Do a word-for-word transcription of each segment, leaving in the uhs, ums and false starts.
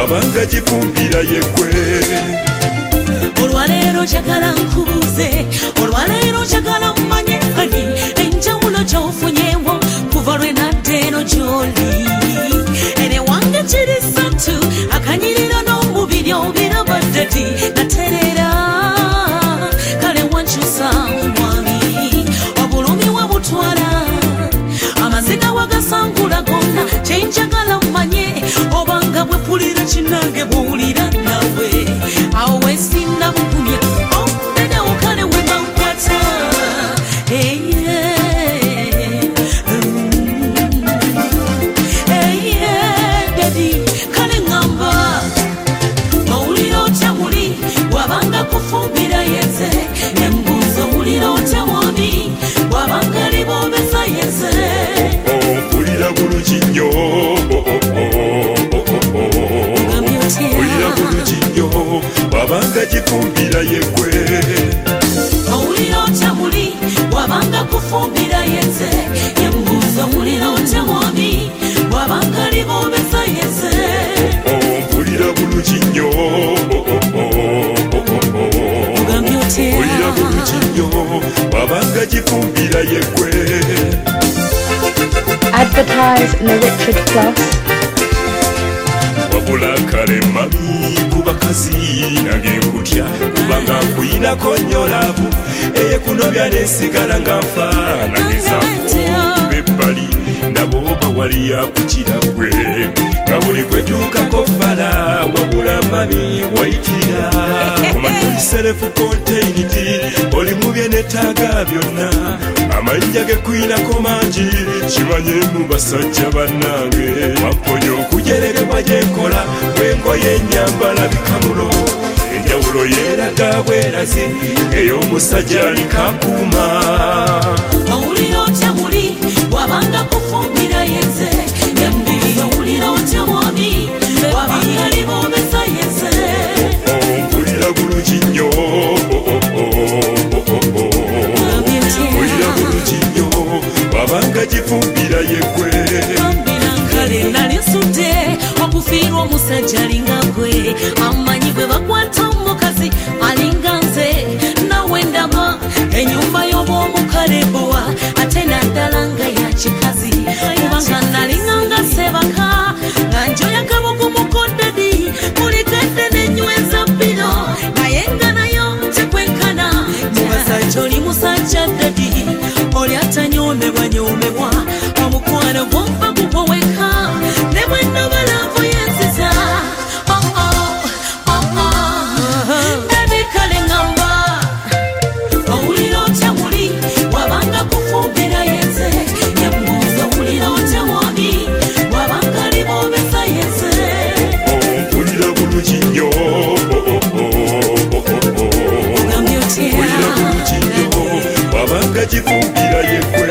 wabanga gifumbira yekwe olwaleero kyagala nkubuuze olwaleero kyagala mmanye ani enjawulo gy'ofunyeewo kuva lwe nadda eno gy'oli ene wange kiri ssatu akanyiriro n'omubiri obiraba ddati natereera kale wankyusa mwami obulumi wabutwala amaziga wagasangula gonna kyenjagala mmanye obanga bwe pulira kinange bw'owulira nawe awo wesinda bugumya omudede ukale wemba nkwata dedi kale ngamba owulira otya muli wabanga kufumbira yeze embuuzo owulira otya mwami wabanga libobeza yeze mpulira bulungi nnyo mpulira bulungi nnyo wabanga gifumbira yekwe owulira otya muli wabanga kufumbira yeze embuuzo owulira otya mwami wabanga libobeza yeze mpulira bulungi nnyo mpulira bulungi nnyo wabanga gifumbira yekwe. Advertise in the Richard Plus. wabula kale mami kubakazi nange nkutya kubanga nkuyinako nnyo laavu eye kunobya nesigala nga nfaananiza bebbali nabo bawali yakukira gwe nga buli kwetuukako fala wabula mami wayitira omanyoli selefu konteiniti oli mu byenetaaga byonna amayinja gekuyinako mangi kimanye mu basajja bannange wamponya okujeregebwa gyenkola bwengoye enyambala bikamulo enjawulo yeeraga bwerazi ey'omusajja alikakuuma owulira otya muli wabanga kufumbira yeze embiri owulira otya mwami wabanga libobeza yeze mpulira bulungi nnyo mpulira bulungi nnyo wabanga gifumbira yekwe bambira nkale nali nsudde okufiirwa omusajja alinga gwe amanyi bwe bakwata omukazi alinga nze nawe ndaba ennyumba y'obwomukale bowa ate naddala nga ya kikazi kubanga nalinga nga sebaka nga njoya kabugu mukoddedi mulikedde n'enyweza bbiro naye nga nayo tekwenkana mubasajja oli musajja ddedi oli atanyomebwa nyomebwa omukwano gwompa gugwo weka ne bwe nnabalaavu yenziza bebi kale ngamba owulira otya muli wabanga kufumbira yeze embuuzo owulira otya mwami wabanga libobeza yeze mpulira bulungi nnyo ogambye otya mpulira bulungi nnyo wabanga gifumbira yekwe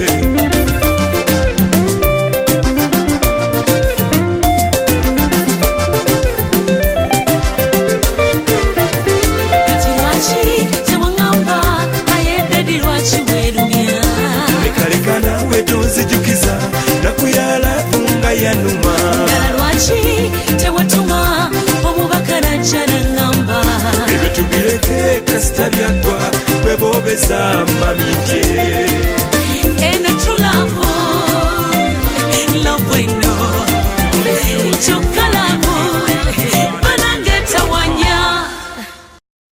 kati lwaki tewangamba naye dedi lwaki weerumya lekaleka nawe tonzijukiza nakuyala nga yanuma ddala lwaki tewatuma omubaka najja naŋŋamba ebyo tubireke kasita byaggwa bwebobeza mamidye